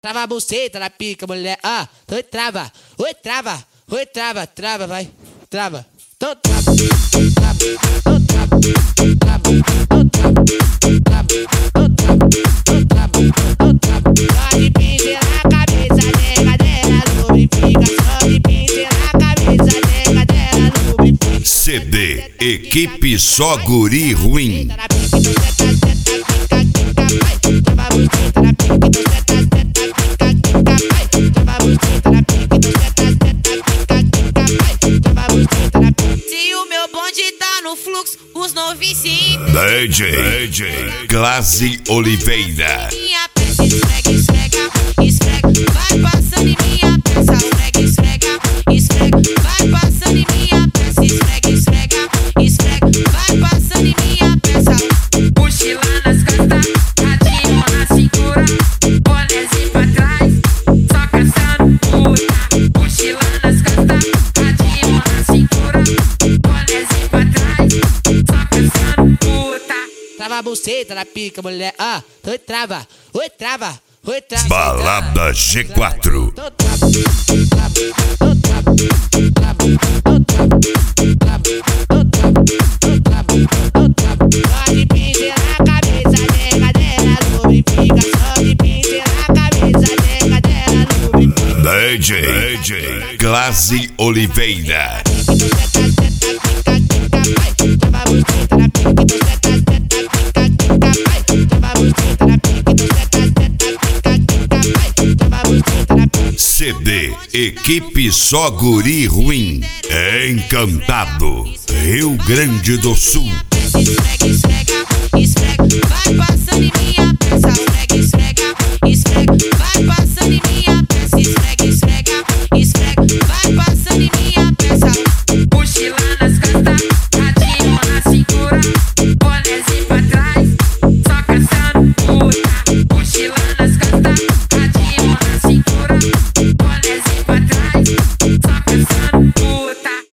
Trava a buceta na pica, mulher. Ah, oi, trava. Oi, trava. Oi, trava. Trava, vai. Trava. Então trava. Trava. Então trava. Trava. Então trava. Trava. Então trava. Então trava. Então trava. Só de pincelar a cabeça, nega dela lubrifica. Só de pincelar a cabeça, nega dela lubrifica. CD Equipe Só Guri Ruim. Se o meu bonde tá no fluxo, os novinhos se DJ Glaze Oliveira. minha peça esfrega, esfrega, esfrega. Vai passando em minha peça, esfrega, esfrega, esfrega. Vai passando em minha peça, esfrega, esfrega, esfrega. Vai passando em minha peça. Mochila nas costas, radinho na cintura, bonézinho pra trás, só caçando puta. Mochila nas costas, radinho na cintura, bonézinho pra trás, só caçando puta. Trava a buceta na pica, mulher. Ah, oi, trava. Oi, trava. Oi, trava. Balada G4. Então trava. Trava. Então trava. Trava. Então trava. Trava. Então trava. Então trava. Então trava. Só de pincelar a cabeça, nega dela lubrifica. Só de pincelar a cabeça, nega dela lubrifica. DJ Glaze Oliveira. CD Equipe Só Guri Ruim. Encantado, Rio Grande do Sul. Esfrega, esfrega, esfrega. Vai passando em minha peça, esfrega, esfrega.